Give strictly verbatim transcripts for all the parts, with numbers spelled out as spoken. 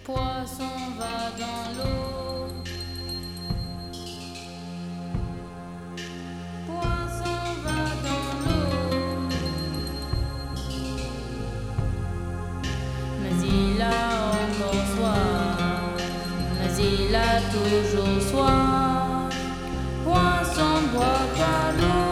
Poisson va dans l'eau. Poisson va dans l'eau. Mais il a encore soif. Mais il a toujours soif. Poisson boit pas l'eau.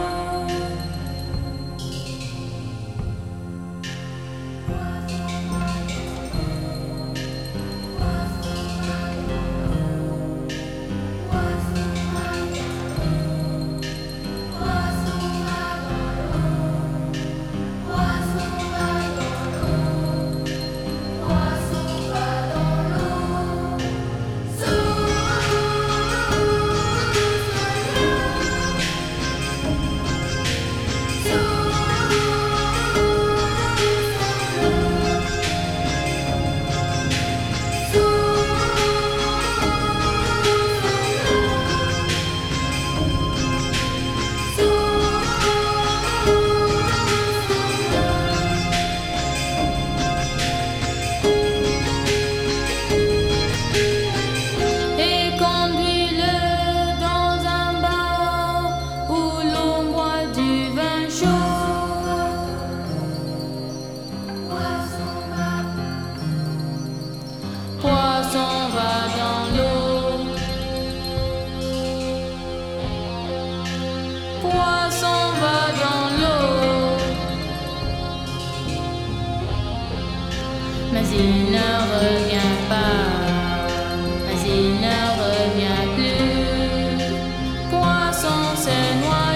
Poisson va dans l'eau. Poisson va dans l'eau. Mais il ne revient pas. Mais il ne revient plus. Poisson s'est noyé.